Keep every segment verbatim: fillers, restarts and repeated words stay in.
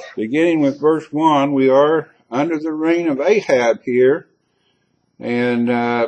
beginning with verse one, we are under the reign of Ahab here. And, uh,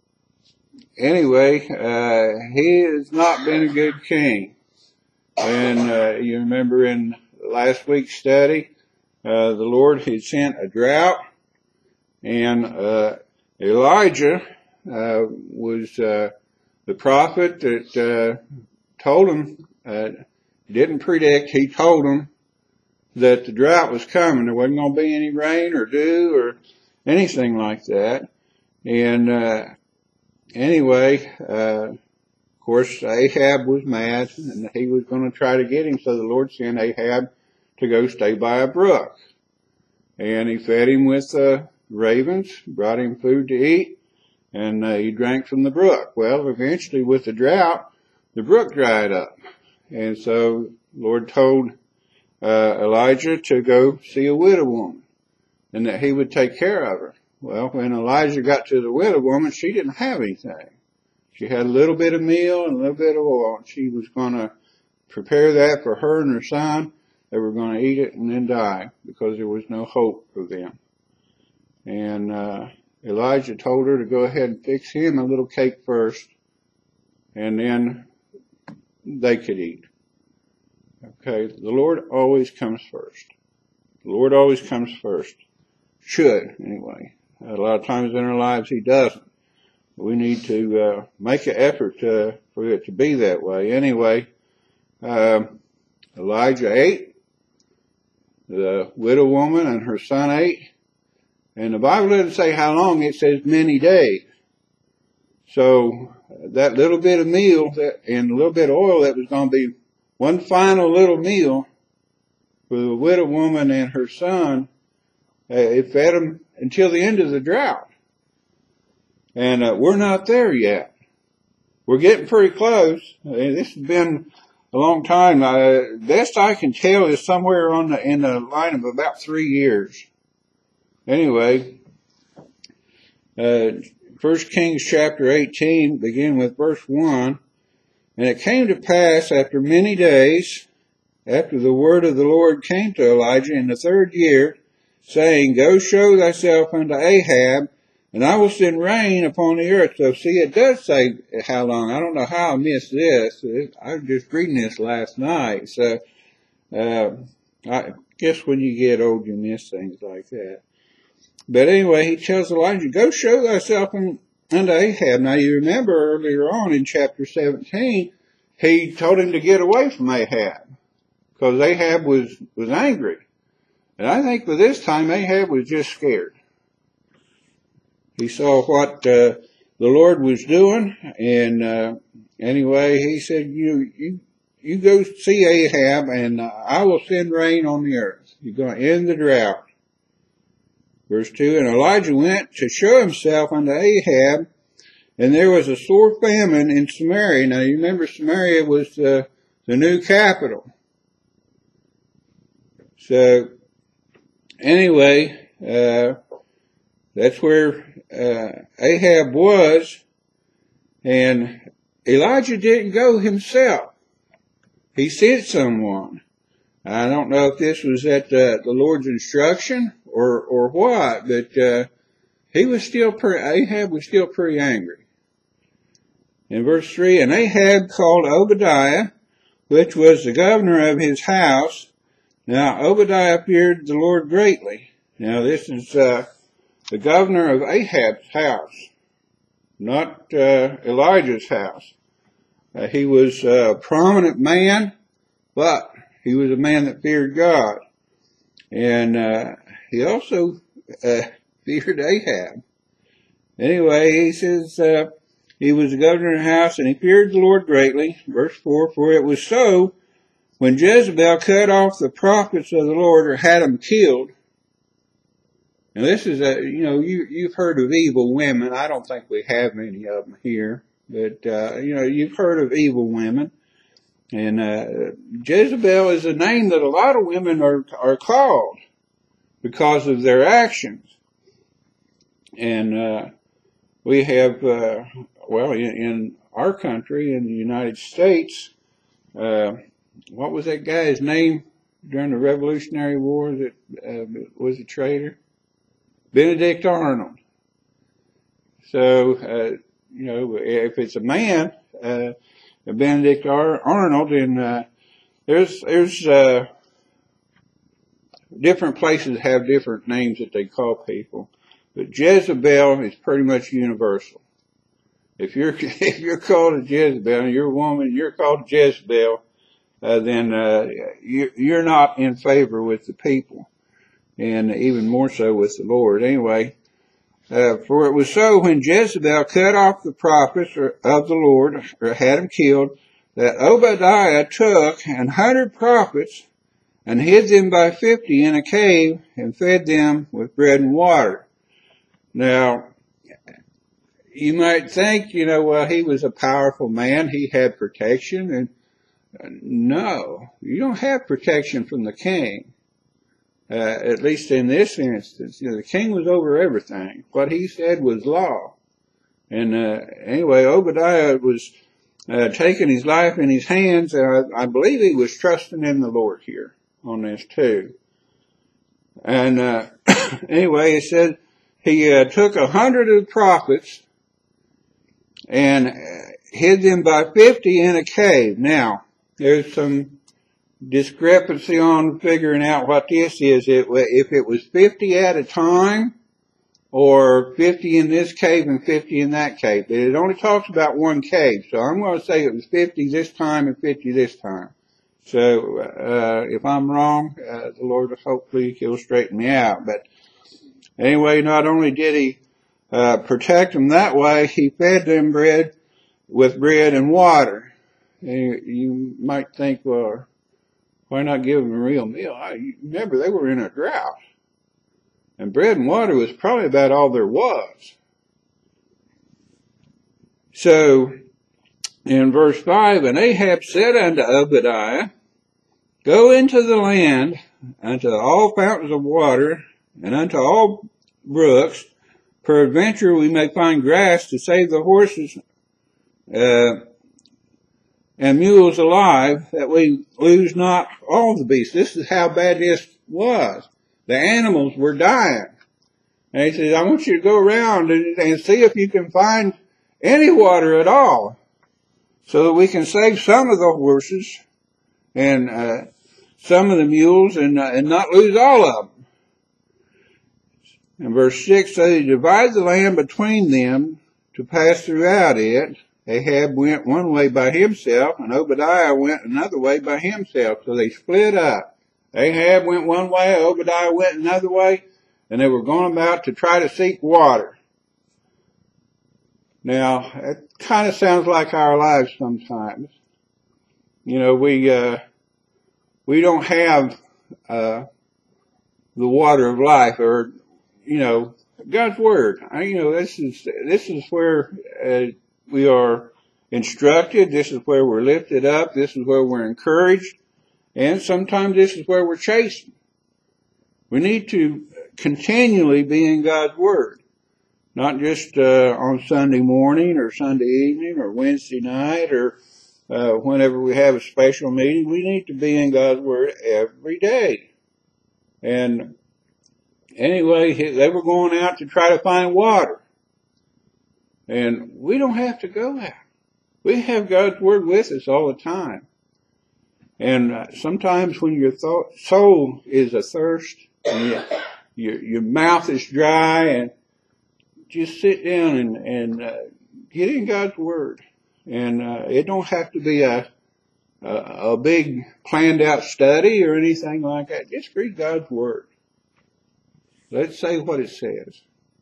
anyway, uh, he has not been a good king. And, uh, you remember in last week's study, uh, the Lord had sent a drought, and, uh, Elijah, uh, was, uh, the prophet that, uh, told him, uh, didn't predict, he told him that the drought was coming. There wasn't going to be any rain or dew or anything like that. And, uh, anyway, uh, of course, Ahab was mad, and he was going to try to get him, so the Lord sent Ahab to go stay by a brook. And he fed him with, uh, ravens, brought him food to eat, and, uh, he drank from the brook. Well, eventually with the drought, the brook dried up. And so the Lord told, uh, Elijah to go see a widow woman, and that he would take care of her. Well, when Elijah got to the widow woman, she didn't have anything. She had a little bit of meal and a little bit of oil, and she was going to prepare that for her and her son. They were going to eat it and then die because there was no hope for them. And uh Elijah told her to go ahead and fix him a little cake first, and then they could eat. Okay, the Lord always comes first. The Lord always comes first. Should, anyway. A lot of times in our lives he doesn't. We need to uh, make an effort to, for it to be that way. Anyway, um, Elijah ate. The widow woman and her son ate. And the Bible doesn't say how long, it says many days. So that little bit of meal that, and a little bit of oil, that was going to be one final little meal for the widow woman and her son. Uh, it fed them until the end of the drought. And uh, we're not there yet. We're getting pretty close. Uh, this has been a long time. Uh, best I can tell is somewhere on the, in the line of about three years. Anyway, uh, First Kings chapter eighteen, begin with verse one. And it came to pass after many days, after the word of the Lord came to Elijah in the third year, saying, Go show thyself unto Ahab, and I will send rain upon the earth. So see, it does say how long. I don't know how I missed this. I was just reading this last night. So, uh, I guess when you get old, you miss things like that. But anyway, he tells Elijah, Go show thyself unto Ahab. Now you remember earlier on in chapter seventeen, he told him to get away from Ahab, because Ahab was, was angry. And I think by this time Ahab was just scared. He saw what uh, the Lord was doing, and uh, anyway, he said, you, you, you go see Ahab, and uh, I will send rain on the earth. You're going to end the drought. Verse two, And Elijah went to show himself unto Ahab, and there was a sore famine in Samaria. Now you remember Samaria was the, the new capital. So, anyway, uh, that's where uh, Ahab was, and Elijah didn't go himself. He sent someone. I don't know if this was at uh, the Lord's instruction or or what, but uh, he was still pretty, Ahab was still pretty angry. In verse three, And Ahab called Obadiah, which was the governor of his house. Now Obadiah feared the Lord greatly. Now this is uh, the governor of Ahab's house, not uh, Elijah's house. Uh, he was a prominent man, but he was a man that feared God. And uh, he also uh, feared Ahab. Anyway, he says uh, he was the governor of the house, and he feared the Lord greatly. Verse four, For it was so, when Jezebel cut off the prophets of the Lord, or had them killed. And this is a, you know, you, you've heard of evil women. I don't think we have many of them here. But, uh, you know, you've heard of evil women. And, uh, Jezebel is a name that a lot of women are, are called because of their actions. And, uh, we have, uh, well, in, in our country, in the United States, uh, what was that guy's name during the Revolutionary War that uh, was a traitor? Benedict Arnold. So, uh, you know, if it's a man, uh, Benedict Ar- Arnold, and uh, there's there's uh, different places have different names that they call people, but Jezebel is pretty much universal. If you're if you're called a Jezebel, and you're a woman, you're called Jezebel, uh, then uh, you, you're not in favor with the people, and even more so with the Lord. Anyway. Uh, for it was so when Jezebel cut off the prophets of the Lord, or had them killed, that Obadiah took an hundred prophets and hid them by fifty in a cave and fed them with bread and water. Now, you might think, you know, well, he was a powerful man. He had protection. And no, you don't have protection from the king. Uh, at least in this instance, you know, the king was over everything. What he said was law. And, uh, anyway, Obadiah was, uh, taking his life in his hands, and I, I believe he was trusting in the Lord here on this too. And, uh, anyway, it said he, uh, took a hundred of the prophets and hid them by fifty in a cave. Now, there's some discrepancy on figuring out what this is. It, if it was fifty at a time, or fifty in this cave and fifty in that cave. It only talks about one cave, so I'm going to say it was fifty this time and fifty this time. So, uh, if I'm wrong, uh, the Lord hopefully he'll straighten me out. But anyway, not only did he, uh, protect them that way, he fed them bread with bread and water. And you might think, well, why not give them a real meal? I remember they were in a drought. And bread and water was probably about all there was. So, in verse five, and Ahab said unto Obadiah, go into the land, unto all fountains of water, and unto all brooks, peradventure we may find grass to save the horses, uh, and mules alive, that we lose not all the beasts. This is how bad this was. The animals were dying. And he says, I want you to go around and, and see if you can find any water at all, so that we can save some of the horses and uh, some of the mules, and, uh, and not lose all of them. And verse six says, he divided the land between them to pass throughout it. Ahab went one way by himself, and Obadiah went another way by himself. So they split up. Ahab went one way, Obadiah went another way, and they were going about to try to seek water. Now, it kind of sounds like our lives sometimes. You know, we, uh, we don't have, uh, the water of life, or, you know, God's Word. I, you know, this is, this is where, uh, we are instructed. This is where we're lifted up. This is where we're encouraged. And sometimes this is where we're chastened. We need to continually be in God's Word. Not just uh, on Sunday morning or Sunday evening or Wednesday night or uh, whenever we have a special meeting. We need to be in God's Word every day. And anyway, they were going out to try to find water. And we don't have to go out. We have God's Word with us all the time. And uh, sometimes when your th- soul is athirst and you, your, your mouth is dry, and just sit down and, and uh, get in God's Word. And uh, it don't have to be a, a a big planned out study or anything like that. Just read God's Word. Let's say what it says.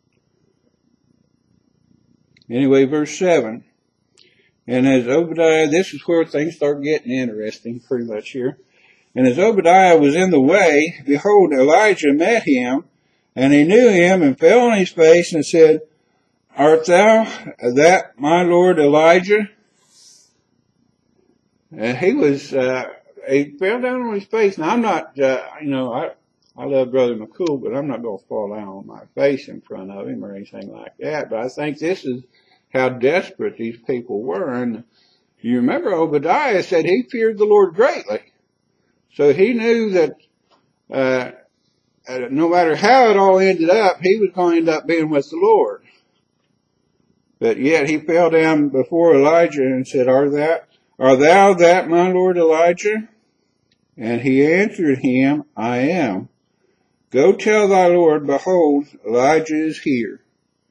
Anyway, verse seven. And as Obadiah, this is where things start getting interesting pretty much here. And as Obadiah was in the way, behold, Elijah met him, and he knew him and fell on his face and said, art thou that my Lord Elijah? And he was, uh, he fell down on his face. Now I'm not, uh, you know, I, I love Brother McCool, but I'm not going to fall down on my face in front of him or anything like that. But I think this is how desperate these people were. And you remember Obadiah said he feared the Lord greatly. So he knew that uh, uh, no matter how it all ended up, he was going to end up being with the Lord. But yet he fell down before Elijah and said, Are that, are thou that, my Lord Elijah? And he answered him, I am. Go tell thy Lord, behold, Elijah is here.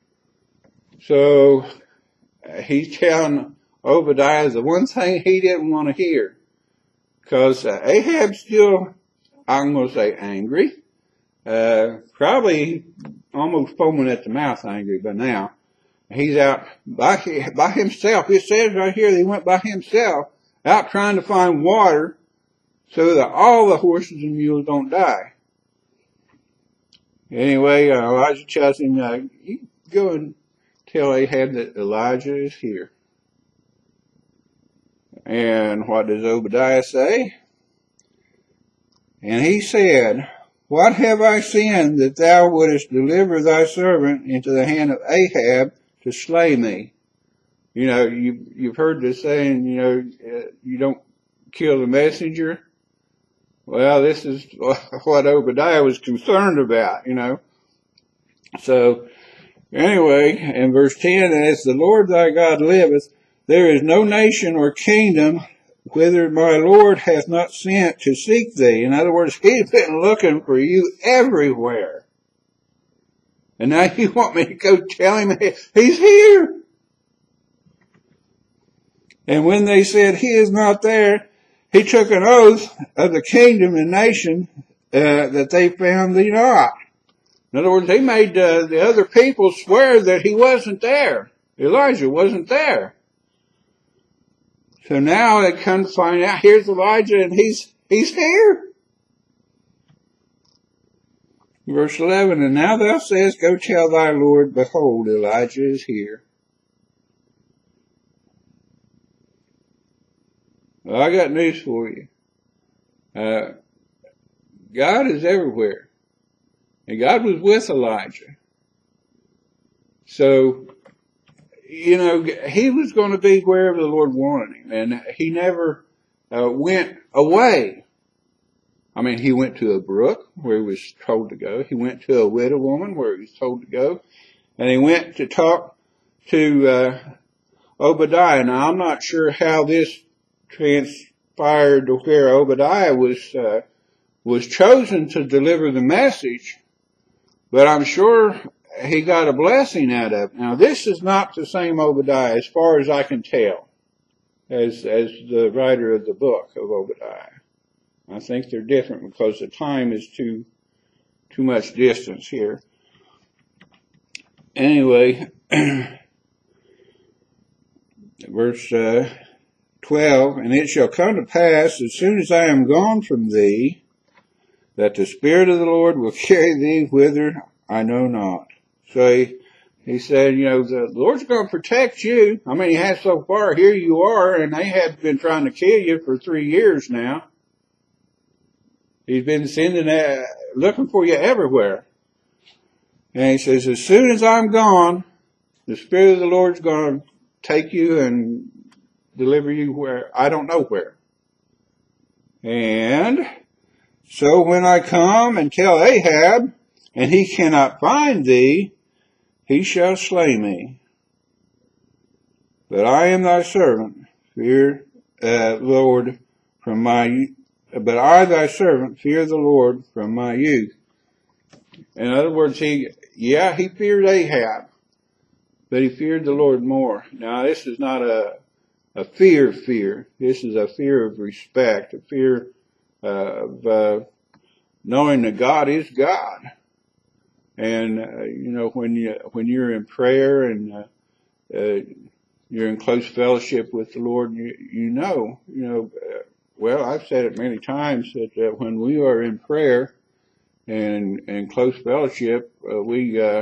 So uh, he's telling Obadiah the one thing he didn't want to hear. Because uh, Ahab's still, I'm going to say, angry. Uh, probably almost foaming at the mouth angry by now. He's out by, by himself. It says right here that he went by himself out trying to find water so that all the horses and mules don't die. Anyway, uh, Elijah tells him, uh, you go and tell Ahab that Elijah is here. And what does Obadiah say? And he said, What have I sinned that thou wouldest deliver thy servant into the hand of Ahab to slay me? You know, you, you've heard this saying, you know, uh, you don't kill the messenger. Well, this is what Obadiah was concerned about, you know. So, anyway, in verse ten, As the Lord thy God liveth, there is no nation or kingdom whither my Lord hath not sent to seek thee. In other words, he's been looking for you everywhere. And now you want me to go tell him he's here? And when they said he is not there, he took an oath of the kingdom and nation uh, that they found thee not. In other words, they made uh, the other people swear that he wasn't there. Elijah wasn't there. So now they come to find out here's Elijah and he's he's here. Verse eleven, And now thou sayest, Go tell thy Lord, behold, Elijah is here. Well, I got news for you. Uh, God is everywhere. And God was with Elijah. So, you know, he was going to be wherever the Lord wanted him. And he never uh, went away. I mean, he went to a brook where he was told to go. He went to a widow woman where he was told to go. And he went to talk to uh, Obadiah. Now, I'm not sure how this transpired to where Obadiah was uh, was chosen to deliver the message, but I'm sure he got a blessing out of it. Now, this is not the same Obadiah, as far as I can tell, as as the writer of the book of Obadiah. I think they're different because the time is too too much distance here. Anyway, verse uh, twelve, And it shall come to pass, as soon as I am gone from thee, that the Spirit of the Lord will carry thee whither I know not. So he, he said, you know, the Lord's going to protect you. I mean, he has so far. Here you are, and they have been trying to kill you for three years now. He's been sending, uh, looking for you everywhere. And he says, as soon as I'm gone, the Spirit of the Lord's going to take you and deliver you where, I don't know where. And so when I come and tell Ahab, and he cannot find thee, he shall slay me. But I am thy servant, fear, uh, Lord, from my, but I thy servant, fear the Lord from my youth. In other words, he, yeah, he feared Ahab, but he feared the Lord more. Now, this is not a, a fear fear. This is a fear of respect, a fear uh, of uh, knowing that God is God. And, uh, you know, when you, when you're in prayer and, uh, uh, you're in close fellowship with the Lord, you, you know, you know, uh, well, I've said it many times that uh, when we are in prayer and in close fellowship, uh, we, uh,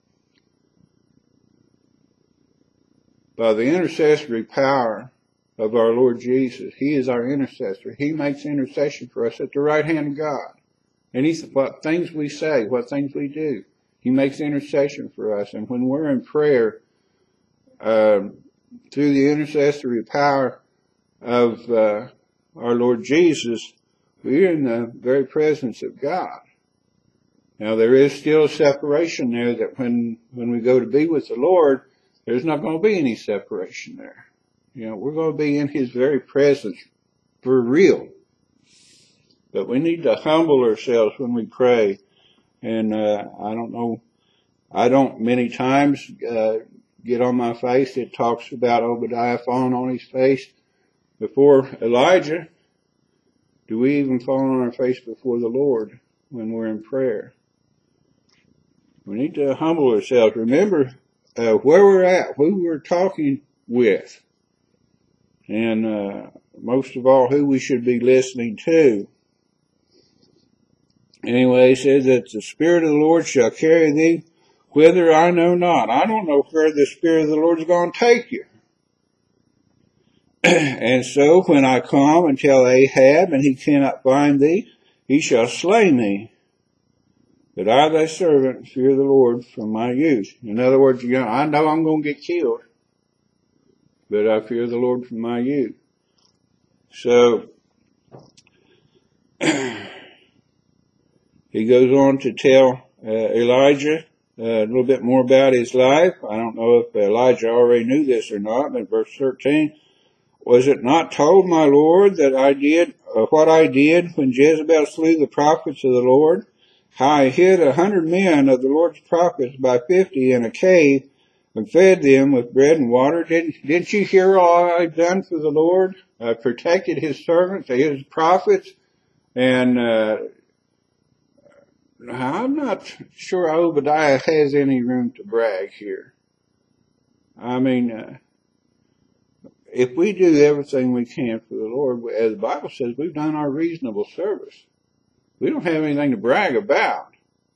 by the intercessory power of our Lord Jesus, He is our intercessor. He makes intercession for us at the right hand of God. And He's, what things we say, what things we do, He makes intercession for us. And when we're in prayer, um, through the intercessory power of uh, our Lord Jesus, we're in the very presence of God. Now there is still a separation there that when, when we go to be with the Lord, there's not going to be any separation there. You know, we're going to be in His very presence for real. But we need to humble ourselves when we pray. And, uh, I don't know, I don't many times, uh, get on my face. It talks about Obadiah falling on his face before Elijah. Do we even fall on our face before the Lord when we're in prayer? We need to humble ourselves. Remember uh, where we're at, who we're talking with, and uh, most of all, who we should be listening to. Anyway, he says that the Spirit of the Lord shall carry thee whither I know not. I don't know where the Spirit of the Lord is going to take you. And so when I come and tell Ahab, and he cannot find thee, he shall slay me. But I, thy servant, fear the Lord from my youth. In other words, you know, I know I'm going to get killed, but I fear the Lord from my youth. So, he goes on to tell uh, Elijah uh, a little bit more about his life. I don't know if Elijah already knew this or not, but verse thirteen, was it not told, my Lord, that I did uh, what I did when Jezebel slew the prophets of the Lord? How I hid a hundred men of the Lord's prophets by fifty in a cave and fed them with bread and water. Didn't, didn't you hear all I've done for the Lord? I protected His servants, His prophets, and uh, I'm not sure Obadiah has any room to brag here. I mean, uh, if we do everything we can for the Lord, as the Bible says, we've done our reasonable service. We don't have anything to brag about.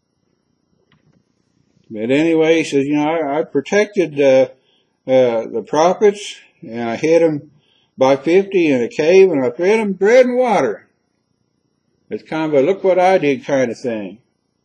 But anyway, he says, you know, I, I protected uh, uh, the prophets, and I hid them by fifty in a cave, and I fed them bread and water. It's kind of a look what I did kind of thing.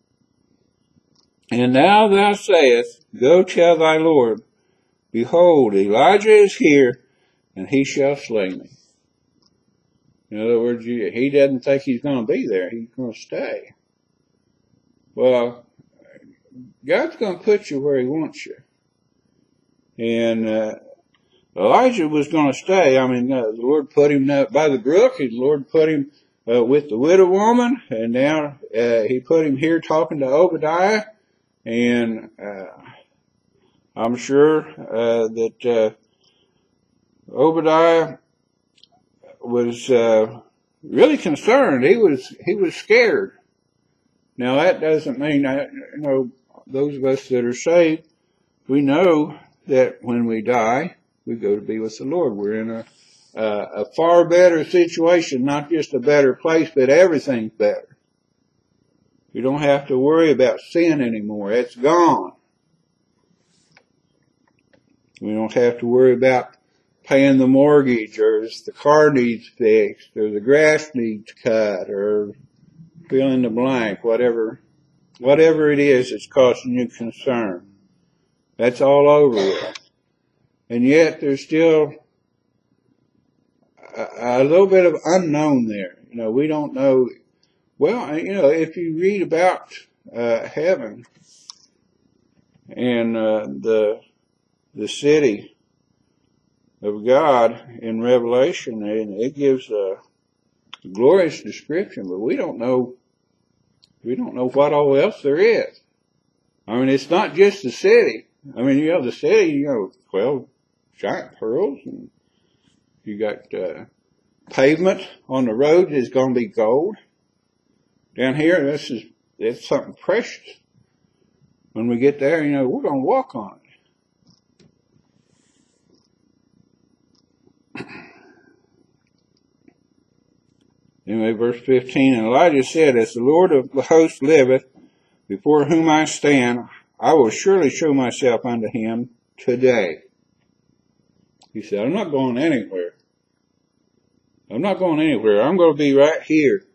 And now thou sayest, go tell thy Lord, behold, Elijah is here, and he shall slay me. In other words, he doesn't think he's going to be there. He's going to stay. Well, God's going to put you where He wants you. And uh, Elijah was going to stay. I mean, uh, the Lord put him uh, by the brook. The Lord put him uh, with the widow woman. And now uh, He put him here talking to Obadiah. And uh, I'm sure uh, that uh, Obadiah was uh, really concerned. He was he was scared. Now that doesn't mean that, you know, those of us that are saved, we know that when we die, we go to be with the Lord. We're in a uh, a far better situation, not just a better place, but everything's better. You don't have to worry about sin anymore. It's gone. We don't have to worry about paying the mortgage, or if the car needs fixed, or the grass needs cut, or fill in the blank, whatever, whatever it is that's causing you concern. That's all over with. And yet there's still a, a little bit of unknown there. You know, we don't know. Well, you know, if you read about uh, heaven and uh, the the city of God in Revelation, and it gives a glorious description, but we don't know, we don't know what all else there is. I mean, it's not just the city. I mean, you know, the city, you know, twelve giant pearls, and you got uh, pavement on the road is going to be gold. Down here, this is, it's something precious. When we get there, you know, we're going to walk on it. Anyway, verse fifteen, and Elijah said, as the Lord of the host liveth, before whom I stand, I will surely show myself unto him today. He said, I'm not going anywhere. I'm not going anywhere. I'm going to be right here.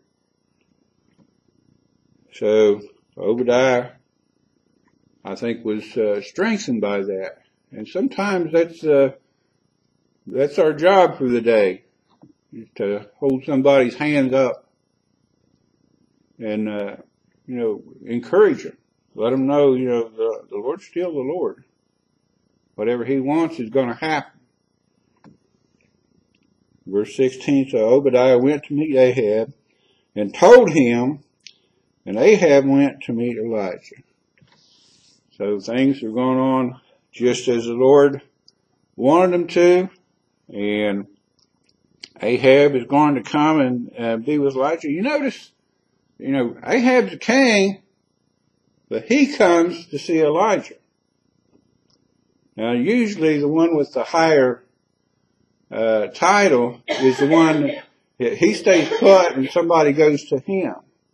So Obadiah, I think, was uh, strengthened by that. And sometimes that's uh, that's our job for the day, to hold somebody's hands up and, uh, you know, encourage them. Let them know, you know, the, the Lord's still the Lord. Whatever he wants is going to happen. Verse sixteen, so Obadiah went to meet Ahab and told him, and Ahab went to meet Elijah. So things are going on just as the Lord wanted them to, and Ahab is going to come and uh, be with Elijah. You notice, you know, Ahab's a king, but he comes to see Elijah. Now, usually the one with the higher uh, title is the one that he stays put and somebody goes to him.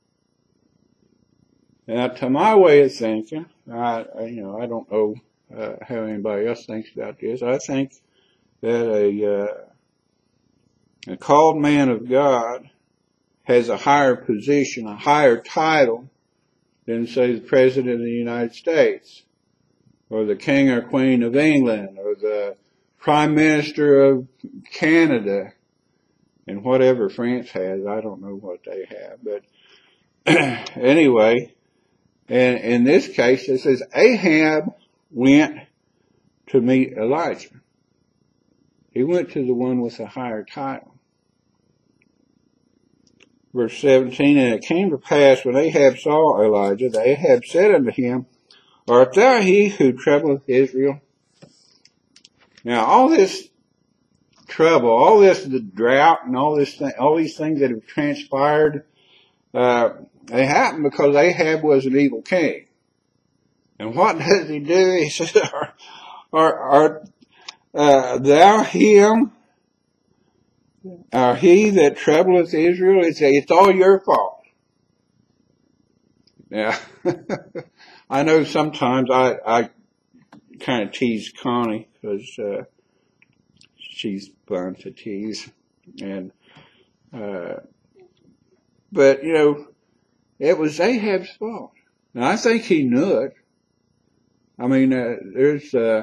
Now, to my way of thinking, I, I you know, I don't know uh, how anybody else thinks about this. I think that a, uh, a called man of God has a higher position, a higher title than, say, the President of the United States, or the King or Queen of England, or the Prime Minister of Canada, and whatever France has. I don't know what they have, but anyway, and in this case, it says Ahab went to meet Elijah. He went to the one with a higher title. Verse seventeen, and it came to pass when Ahab saw Elijah, that Ahab said unto him, art thou he who troubleth Israel? Now, all this trouble, all this the drought, and all this thing, all these things that have transpired, uh, they happened because Ahab was an evil king. And what does he do? He says, "Art, art uh, thou him, or he that troubleth Israel?" It's it's all your fault. Yeah, I know sometimes I I kind of tease Connie because uh, she's fun to tease, and uh, but you know, it was Ahab's fault. Now I think he knew it. I mean, uh, there's uh,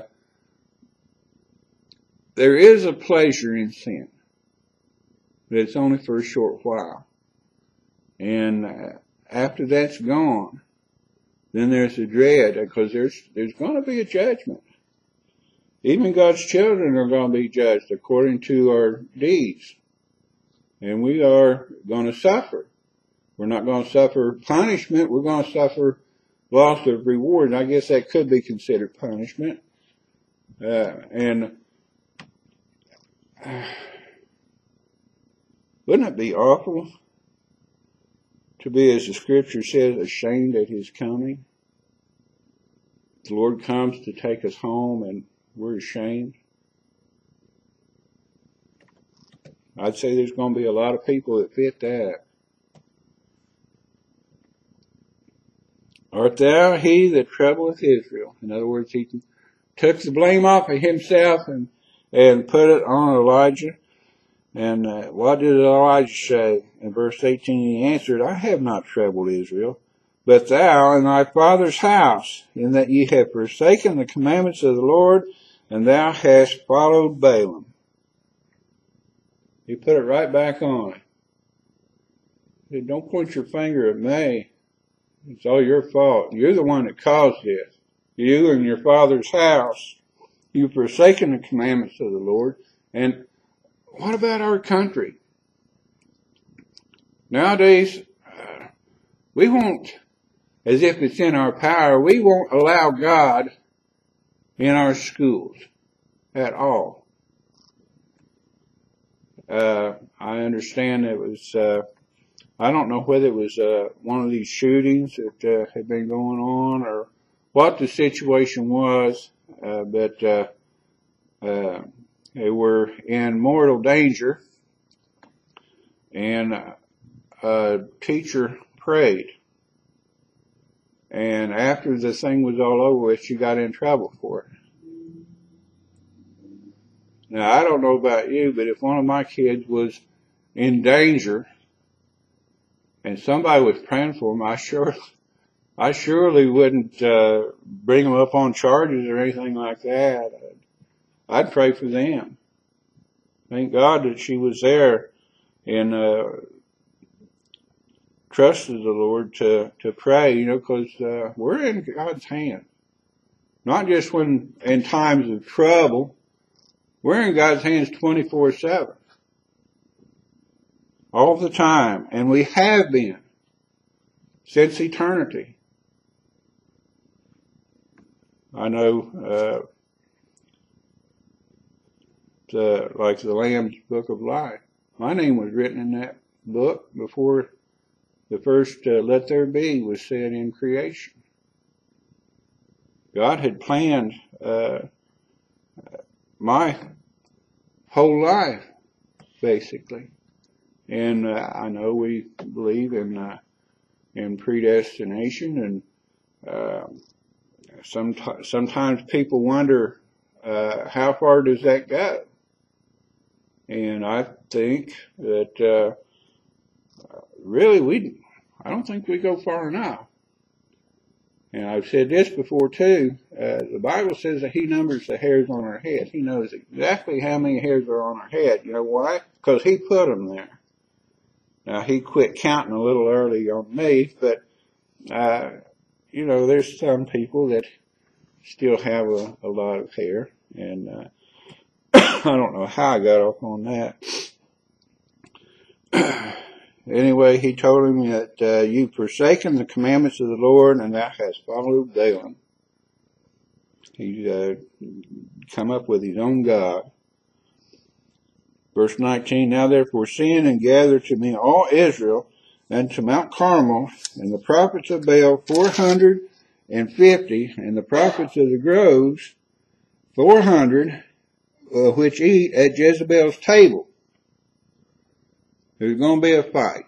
there is a pleasure in sin, but it's only for a short while, and uh, after that's gone, then there's a dread, because there's there's going to be a judgment. Even God's children are going to be judged according to our deeds, and we are going to suffer. We're not going to suffer punishment. We're going to suffer loss of reward. And I guess that could be considered punishment. Uh, and uh, wouldn't it be awful to be, as the scripture says, ashamed at his coming? The Lord comes to take us home and we're ashamed. I'd say there's going to be a lot of people that fit that. Art thou he that troubleth Israel? In other words, he took the blame off of himself and, and put it on Elijah. And uh, what did Elijah say? In verse eighteen, he answered, I have not troubled Israel, but thou and thy father's house, in that ye have forsaken the commandments of the Lord, and thou hast followed Balaam. He put it right back on. He said, don't point your finger at me. It's all your fault. You're the one that caused this. You and your father's house. You've forsaken the commandments of the Lord. And what about our country? Nowadays, uh, we won't, as if it's in our power, we won't allow God in our schools at all. Uh, I understand it was, uh, I don't know whether it was uh, one of these shootings that uh, had been going on or what the situation was, uh, but uh, uh, they were in mortal danger, and a teacher prayed. And after the thing was all over with, she got in trouble for it. Now, I don't know about you, but if one of my kids was in danger and somebody was praying for him, I sure, I surely wouldn't uh, bring them up on charges or anything like that. I'd, I'd pray for them. Thank God that she was there and uh, trusted the Lord to, to pray, you know, because uh, we're in God's hand. Not just when in times of trouble. We're in God's hands twenty-four seven. All the time. And we have been since eternity. I know, uh, the, like the Lamb's Book of Life. My name was written in that book before the first uh, let there be was said in creation. God had planned uh, my whole life, basically. And uh, I know we believe in uh, in predestination, and uh, some, sometimes people wonder uh, how far does that go? And I think that uh, really we, I don't think we go far enough. And I've said this before too. Uh, the Bible says that He numbers the hairs on our head. He knows exactly how many hairs are on our head. You know why? Because He put them there. Now He quit counting a little early on me, but uh, you know, there's some people that still have a, a lot of hair, and uh, I don't know how I got off on that. Anyway, he told him that uh, you've forsaken the commandments of the Lord, and thou hast followed Balaam. He's uh, come up with his own God. Verse nineteen, now therefore send and gather to me all Israel unto Mount Carmel, and the prophets of Baal four hundred and fifty, and the prophets of the groves four hundred, uh, which eat at Jezebel's table. There's going to be a fight.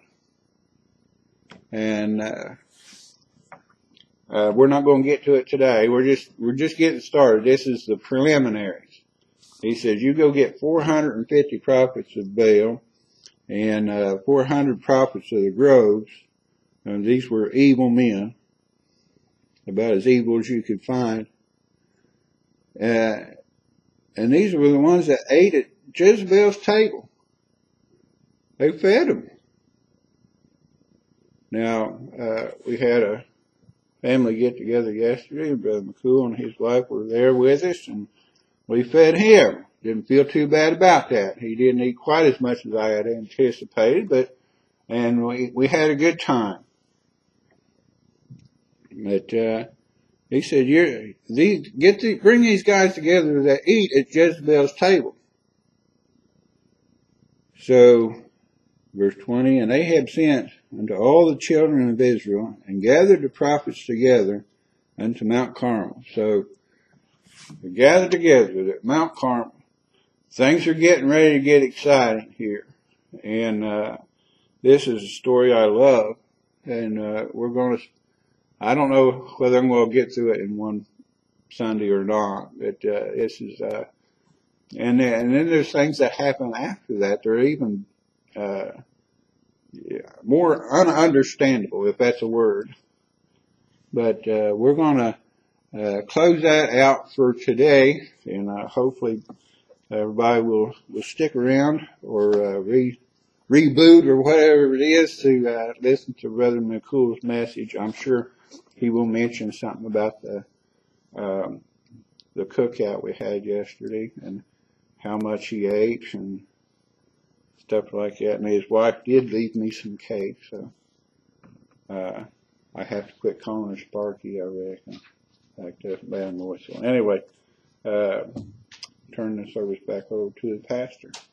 And, uh, uh, we're not going to get to it today. We're just, we're just getting started. This is the preliminaries. He says, you go get four hundred fifty prophets of Baal and, uh, four hundred prophets of the groves. And these were evil men, about as evil as you could find. Uh, and these were the ones that ate at Jezebel's table. They fed them. Now, uh, we had a family get together yesterday. Brother McCool and his wife were there with us, and we fed him. Didn't feel too bad about that. He didn't eat quite as much as I had anticipated, but, and we, we had a good time. But, uh, he said, you're, these, get the, bring these guys together that eat at Jezebel's table. So, verse twenty, and Ahab sent unto all the children of Israel, and gathered the prophets together unto Mount Carmel. So, they gathered together at Mount Carmel. Things are getting ready to get exciting here. And, uh, this is a story I love. And, uh, we're going to, I don't know whether I'm going to get through it in one Sunday or not, but, uh, this is, uh, and then, and then there's things that happen after that. They're even, uh, yeah, more ununderstandable, if that's a word. But, uh, we're going to, uh, close that out for today, and, uh, hopefully everybody will, will stick around or, uh, re, reboot or whatever it is to, uh, listen to Brother McCool's message. I'm sure he will mention something about the, um, the cookout we had yesterday and how much he ate and stuff like that. And his wife did leave me some cake, so, uh, I have to quit calling her Sparky, I reckon. Like that's a bad voice. So anyway, uh, turn the service back over to the pastor.